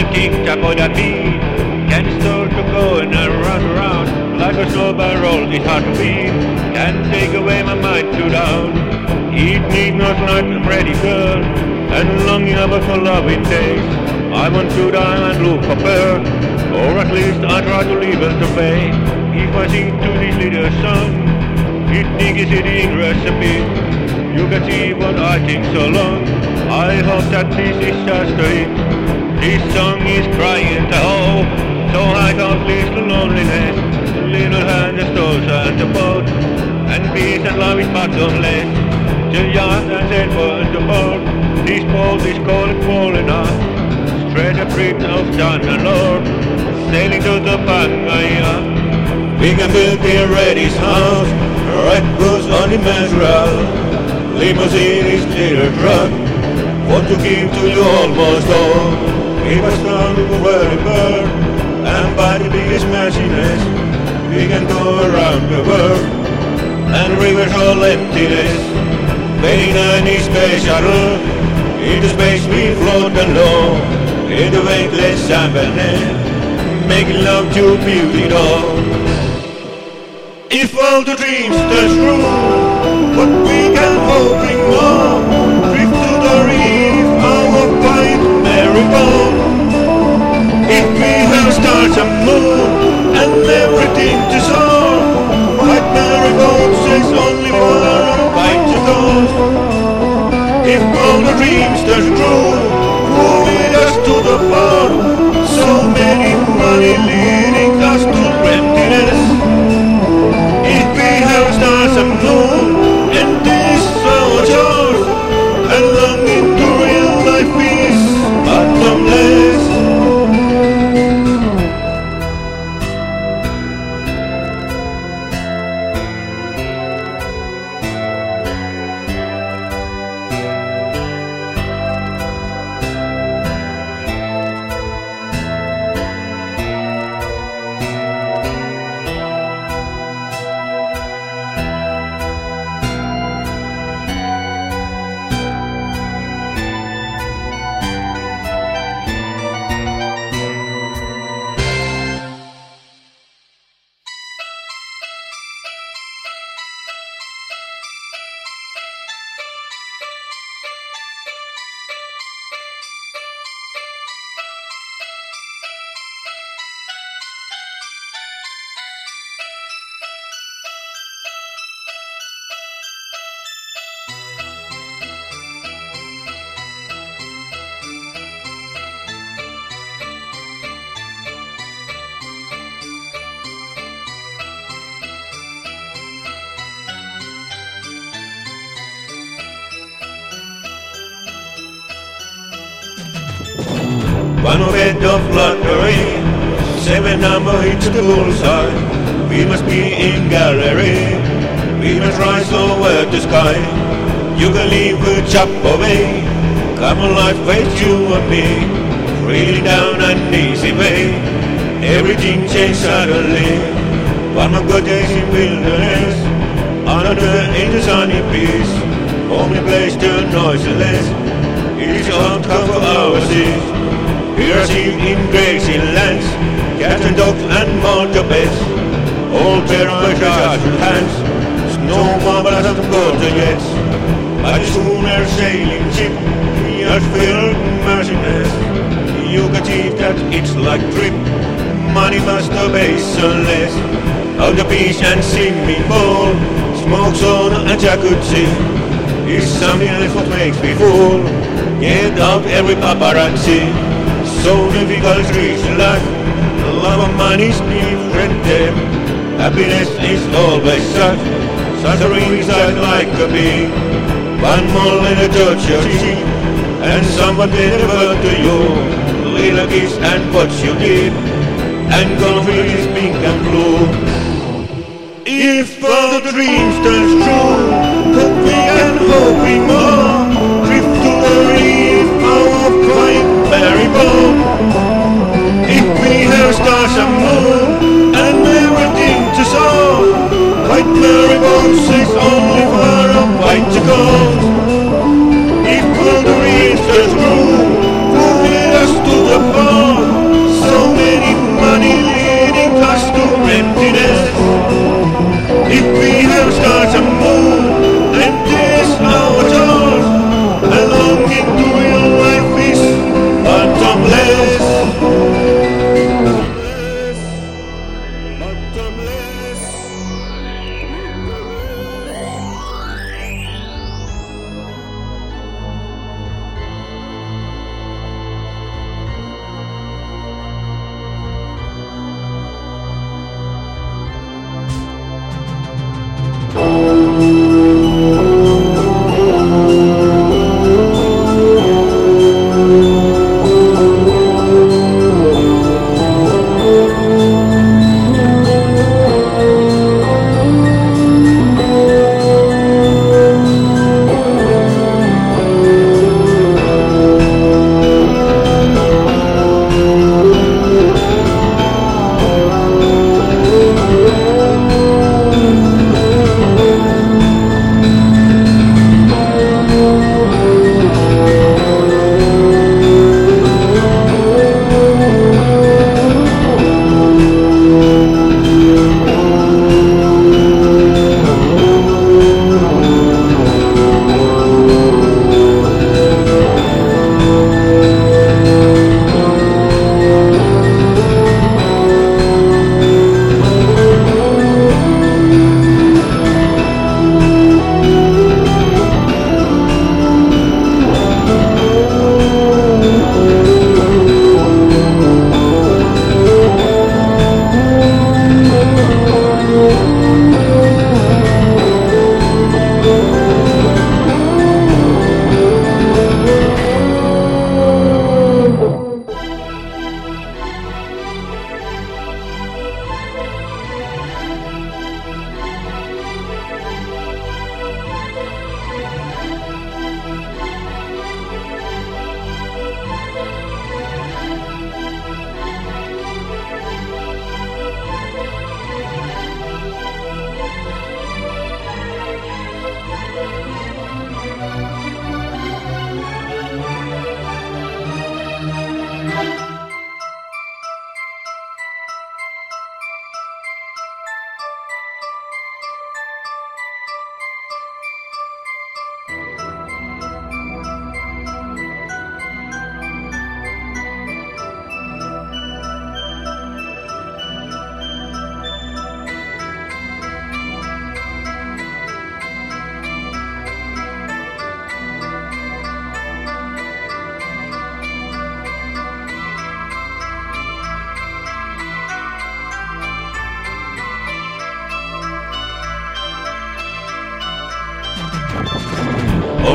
kick-up on your feet. Can start to go and run around like a snowball roll. It's hard to beat. Can take away my mind too down. Eat meat, not like I'm ready, girl. And longing about for loving days. I want to die and look for bird, or at least I try to leave it to fate. If I sing to this little song, it is the recipe. You can see what I think so long. I hope that this is just a hit. This song is crying to hope, so I can't list the loneliness. Little hand, the stores and the boat, and peace and love is bottomless. The yacht and sailboat and the boat, this boat is cold and falling off. Straight the bridge of John and Lord, sailing to the Pangaya. We can build the Reddy's house, Red Goose on Emmanuel. Limousine is little truck, what to give to you almost all. We must run to the early bird, and buy the biggest machines. We can go around the world, and rivers all emptiness. Waiting on the space shuttle, into space we float alone. In the weightless symphony, making love to beauty doll. If all the dreams turn true, but we can hoping more. Drift to the reef, our white marigold. If we have stars and moon and everything to soar, white marigold says only for our fight to go. If all the dreams turn true, who lead us to the port? So many money leading us to emptiness. If we have stars and moon, and this our shores, and longing to real life peace, bottomless. One red of lottery, 7 number hits the bullseye. We must be in gallery, we must rise over the sky. You can leave a chop away, come on life waits you and me. Freely down an easy way, everything changed suddenly. One more good days in wilderness, another in the sunny peace. Only place to noiseless, it is on top of our seas. We are seen in crazy lands, cats and dogs and motorbeds, all terror by charged hands, snow marbles and golden jets. But the schooner sailing ship, we are filled with merciless. You can see that it's like trip, money must obey unless. Out the beach and swimming pool, smoke zone and jacuzzi, is something else what makes me fool. Get out every paparazzi. So difficult to reach life, love and money's different them. Happiness is always such a inside like a bee. One more little touch you see, and someone deliver to you. Little kiss and what you need, and gonna feel is pink and blue. If all the dreams turn true, could we and hoping more. Drift to the reef, our quiet marigold. If we have stars and moon and everything to soar, white marigold says only for a white to go. If all the reefs are true, who lead us to the port?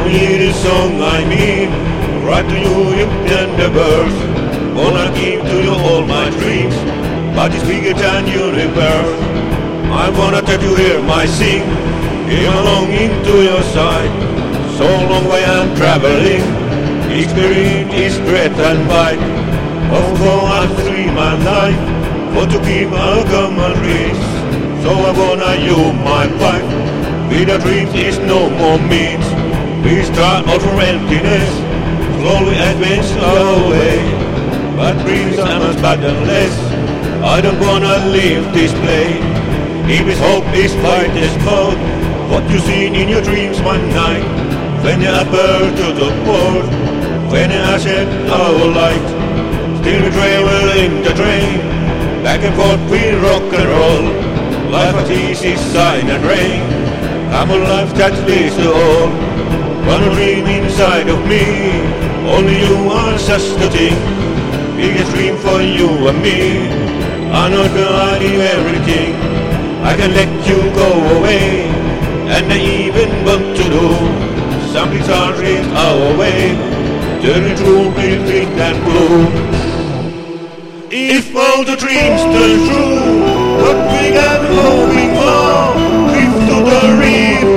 Only the song I mean, write to you in tender verse. Wanna give to you all my dreams, but it's bigger than universe. I wanna let you hear my sing, hear my longing to your side. So long way I'm traveling, experience is breath and bite. Of course I'm free my life, for to keep our common race. So I wanna you my wife, without dreams is no more means. We start out from emptiness, slowly advance our way. But dreams are much bottomless, I don't wanna leave this place. If it's hope is fight this mode, what you seen in your dreams one night. When you appear to the world, when I shed our light. Still we travel in the train, back and forth we rock and roll. Life at easy, sign and rain, I'm a life that leads to all. One dream inside of me, only you are just the thing. Biggest dream for you and me, I'm not gonna leave everything. I can let you go away, and I even want to do something started our way, turning true, green and blue. If all the dreams turn true, what we got hoping for, drift to the reef.